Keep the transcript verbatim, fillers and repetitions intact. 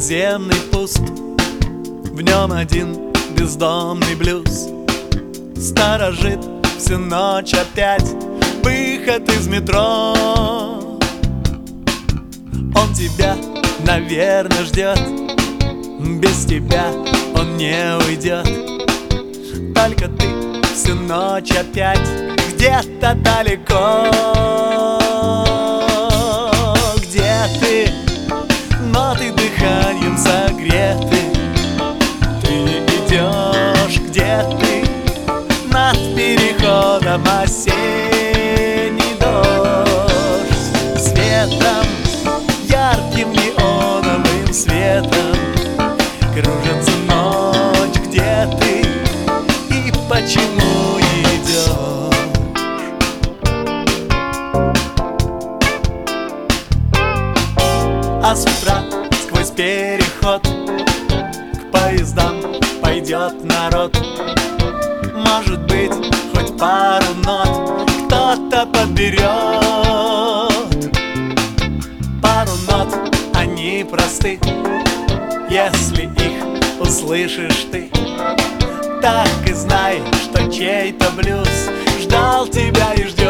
подземный пуст, в нем один бездомный блюз сторожит всю ночь опять выход из метро. Он тебя, наверное, ждет, без тебя он не уйдет. Только ты всю ночь опять где-то далеко. Где ты? Но ты дыханием согретый. Ты идешь, где ты? Над переходом осенний дождь. Светом, ярким неоновым светом кружится ночь. Где ты и почему идешь? А с утра сквозь переход к поездам пойдет народ. Может быть, хоть пару нот кто-то подберет. Пару нот, они просты, если их услышишь ты. Так и знай, что чей-то блюз ждал тебя и ждет.